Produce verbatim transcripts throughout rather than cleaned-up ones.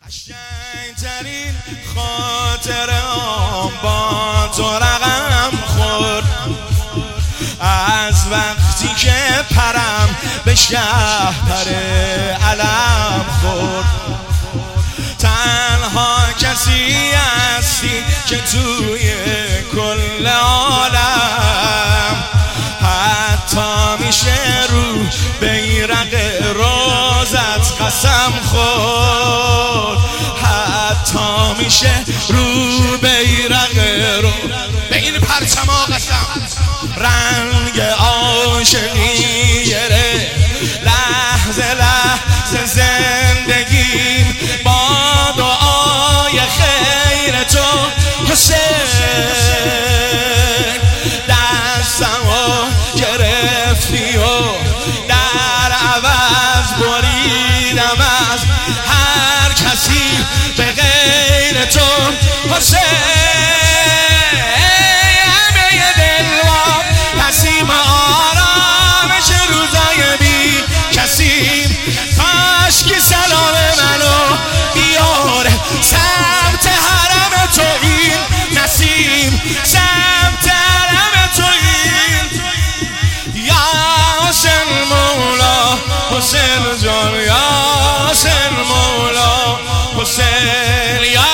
قشنگترین خاطرام با تو رقم خورد از وقتی که پرم به شهر علم خورد. تنها کسی هستی که توی کل عالم حتی میشه رو بیرق روزت قسم خورد، حتی میشه رو بیرق رو به این پرچما قسم. رنگ عاشقی گره لحظه لحظه زندگیم با دعای خیر تو حسین. دستمو گرفتی و در عوض بریدم از هر کسی به غیر تو حسین. همه دلوار پسیم آرامش روزای بی کسیم. کاشکی سلام منو بیاره سمت حرم تو این نسیم، سمت حرم تو این. یا حسین مولا حسین جان، یا حسین مولا حسین، یا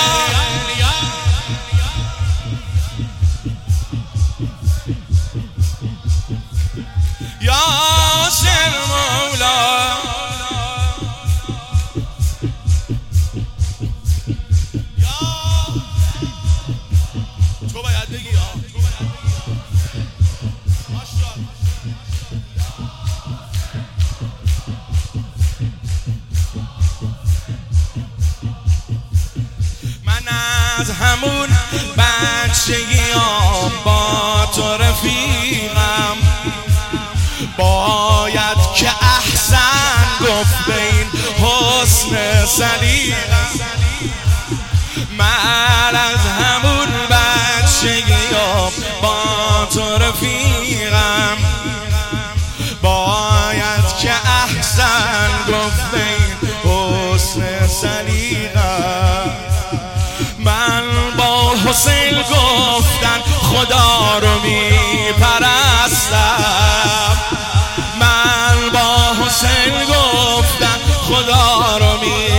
یا حسین مولا. تو باید بگی من از همون بچگیام با تو رفیقم، باید که احسن گفت به این حسن سلیقم. من از همون بچگیام با تو رفیقم، باید که احسن گفت به این حسن سلیقم. من با حسین گفتن خدا رو میپرستم، من با حسین گفتن خدا رو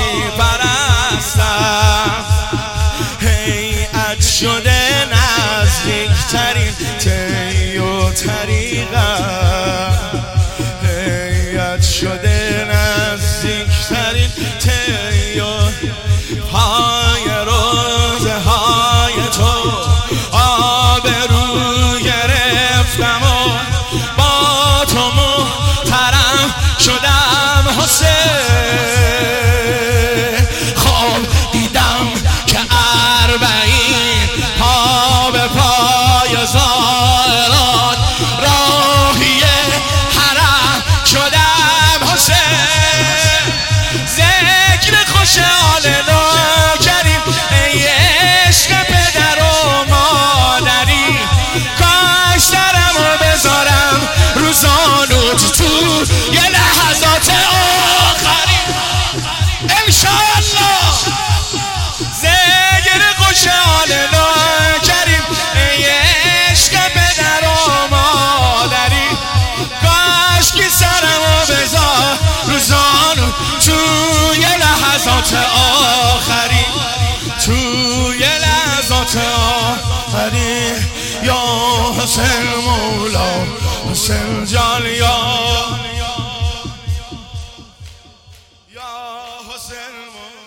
میپرستم. هیئت شده نزدیکترین طی و طریقم، هیئت شده نزدیکترین طی و پای روزه های تو آبرو گرفتم و با تو محترم شدم حسین. خواب دیدم که اربعین پا به پای زائران راهی حرم شدم حسین. ذکر خوش آل نوکریم ای عشق پدر و مادری، کاش درمو بذارم روزانوت تو یه لحظات آخری انشاءالله. ذکر خوش آل نوکریم ای عشق پدر و مادری، کاش که سرمو بذار روزانوت تو یه لحظات آخری، تو یه لحظات آخری. یا حسین مولا حسین جان، یا یا حسین مولا.